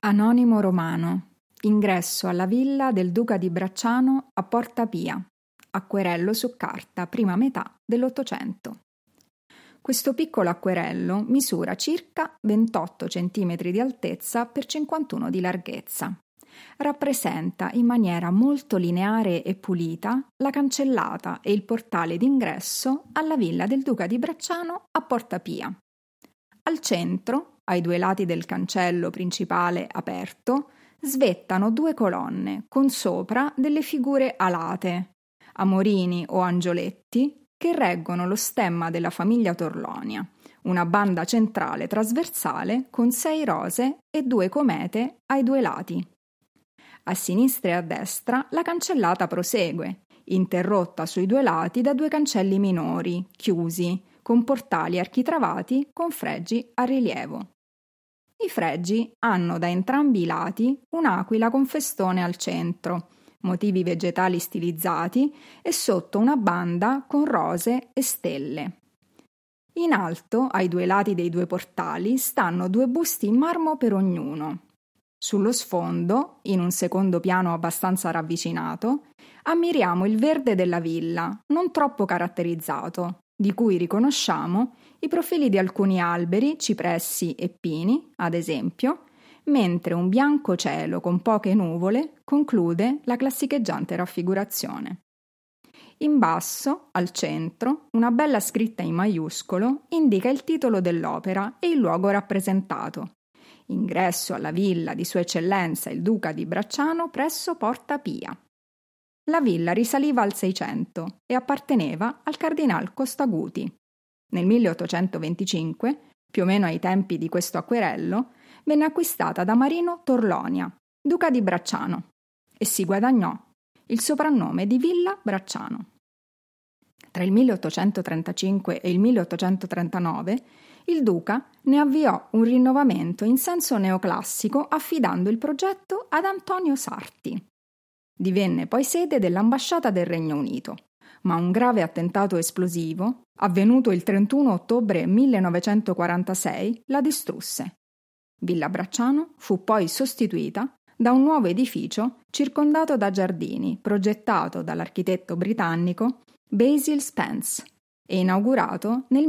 Anonimo Romano. Ingresso alla villa del Duca di Bracciano a Porta Pia. Acquerello su carta, prima metà dell'Ottocento. Questo piccolo acquerello misura circa 28 cm di altezza per 51 di larghezza. Rappresenta in maniera molto lineare e pulita la cancellata e il portale d'ingresso alla villa del Duca di Bracciano a Porta Pia. Al centro, ai due lati del cancello principale aperto, svettano due colonne con sopra delle figure alate, amorini o angioletti, che reggono lo stemma della famiglia Torlonia, una banda centrale trasversale con 6 rose e 2 comete ai due lati. A sinistra e a destra la cancellata prosegue, interrotta sui due lati da 2 cancelli minori, chiusi, con portali architravati con fregi a rilievo. I fregi hanno da entrambi i lati un'aquila con festone al centro, motivi vegetali stilizzati e sotto una banda con rose e stelle. In alto, ai due lati dei 2 portali, stanno 2 busti in marmo per ognuno. Sullo sfondo, in un secondo piano abbastanza ravvicinato, ammiriamo il verde della villa, non troppo caratterizzato, di cui riconosciamo i profili di alcuni alberi, cipressi e pini, ad esempio, mentre un bianco cielo con poche nuvole conclude la classicheggiante raffigurazione. In basso, al centro, una bella scritta in maiuscolo indica il titolo dell'opera e il luogo rappresentato. Ingresso alla villa di Sua Eccellenza il Duca di Bracciano presso Porta Pia. La villa risaliva al 600 e apparteneva al cardinal Costaguti. Nel 1825, più o meno ai tempi di questo acquerello, venne acquistata da Marino Torlonia, Duca di Bracciano, e si guadagnò il soprannome di Villa Bracciano. Tra il 1835 e il 1839 il duca ne avviò un rinnovamento in senso neoclassico affidando il progetto ad Antonio Sarti. Divenne poi sede dell'ambasciata del Regno Unito, ma un grave attentato esplosivo, avvenuto il 31 ottobre 1946, la distrusse. Villa Bracciano fu poi sostituita da un nuovo edificio circondato da giardini, progettato dall'architetto britannico Basil Spence e inaugurato nel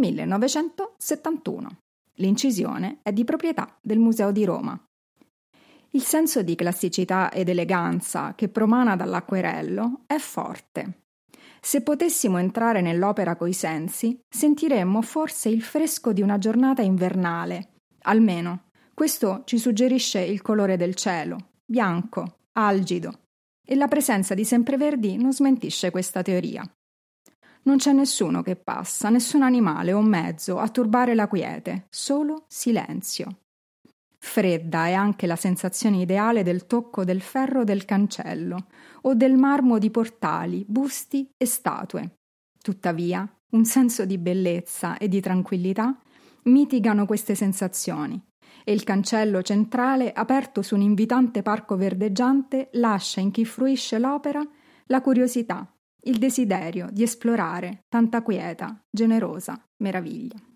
1971. L'incisione è di proprietà del Museo di Roma. Il senso di classicità ed eleganza che promana dall'acquerello è forte. Se potessimo entrare nell'opera coi sensi, sentiremmo forse il fresco di una giornata invernale. Almeno, questo ci suggerisce il colore del cielo, bianco, algido, e la presenza di sempreverdi non smentisce questa teoria. Non c'è nessuno che passa, nessun animale o mezzo a turbare la quiete, solo silenzio. Fredda è anche la sensazione ideale del tocco del ferro del cancello o del marmo di portali, busti e statue. Tuttavia, un senso di bellezza e di tranquillità mitigano queste sensazioni e il cancello centrale aperto su un invitante parco verdeggiante lascia in chi fruisce l'opera la curiosità, il desiderio di esplorare tanta quieta, generosa meraviglia.